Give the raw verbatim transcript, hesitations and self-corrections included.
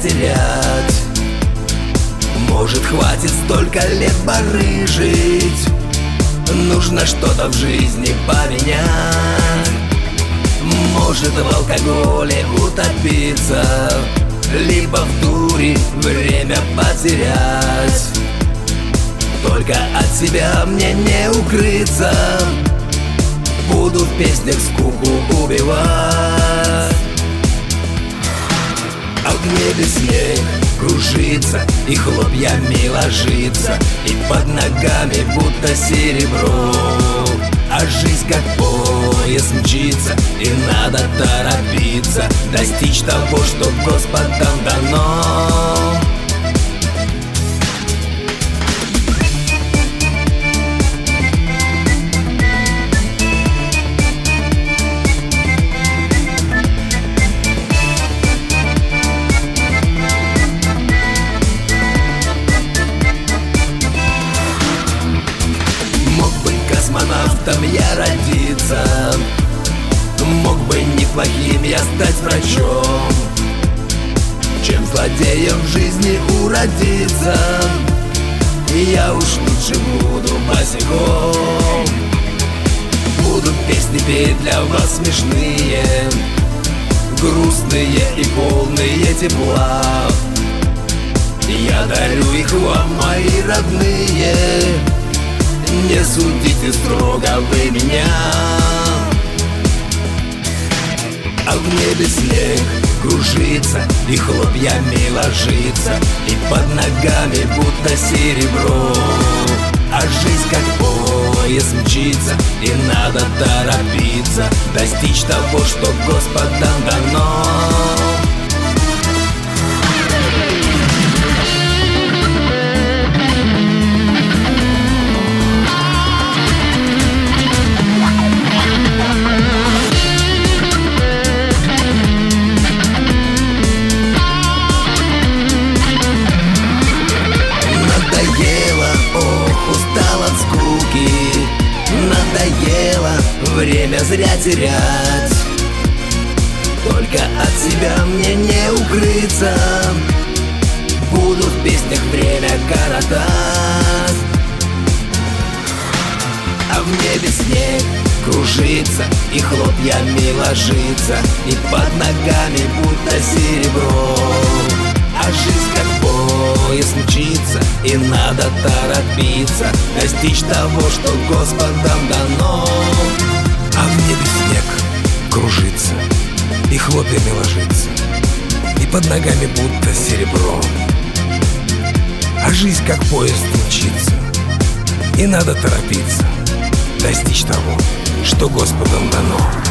терять. Может, хватит столько лет барыжить, нужно что-то в жизни поменять. Может, в алкоголе утопиться, либо в дуре время потерять. Только от себя мне не укрыться, буду в песнях скуку убивать. А в небе снег кружится, и хлопьями ложится, и под ногами будто серебро. А жизнь как поезд мчится, и надо торопиться, достичь того, что Господом дано. Космонавтом я родиться, мог бы неплохим я стать врачом, чем злодеем в жизни уродиться. И я уж лучше буду босиком. Будут песни петь для вас смешные, грустные и полные тепла. Я дарю их вам, мои родные, не судите строго вы меня. А в небе снег кружится, и хлопьями ложится, и под ногами будто серебро. А жизнь как поезд мчится, и надо торопиться, достичь того, что Господом дано. Надоело время зря терять, только от себя мне не укрыться, буду в песнях время коротать. А в небе снег кружится, и хлопьями ложится, и под ногами будто серебро. А жизнь как поезд мчится, и надо торопиться, достичь того, что Господом дано. А в небе снег кружится, и хлопьями ложится, и под ногами будто серебро. А жизнь как поезд мчится, и надо торопиться, достичь того, что Господом дано.